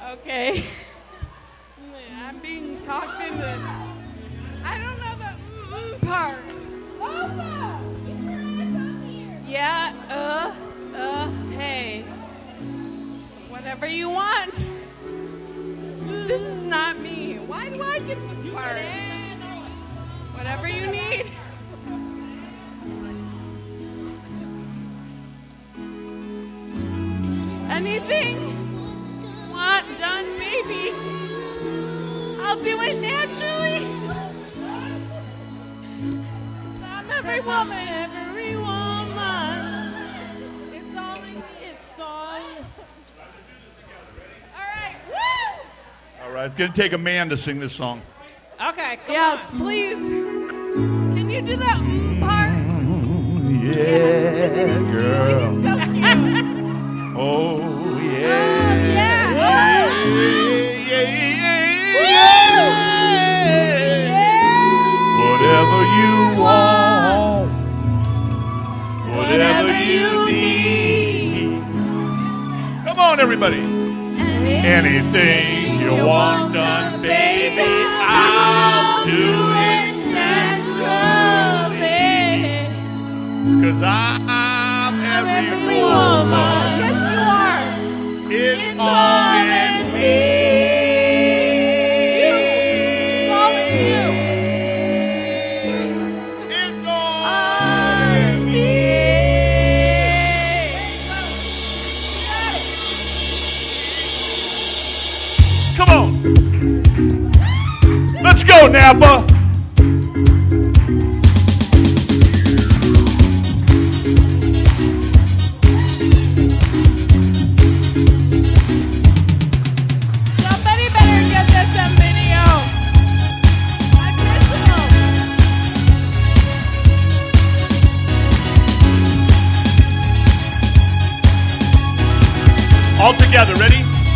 Okay. I'm being talked into this. I don't know the part. Boba! Get your ass up here! Yeah, hey. Whatever you want. This is not me. Why do I get this part? Whatever you need. Anything want done, maybe. I'll do it naturally. I'm every woman. Every woman. It's all in me. It's all. All right. Woo! All right, it's going to take a man to sing this song. Okay, come Yes, on. please. Can you do that part? Yeah, girl. He's so cute. Oh, yeah. Yeah. Whatever you want, whatever you need. Come on, everybody. Anything you want done, baby, I'll do it naturally. 'Cause I'm every woman. Yes, you are. It's all in me. It's all in you. It's all in me. Come on. Let's go, Napa. Somebody better get this on video. I'm missing them. All together, ready?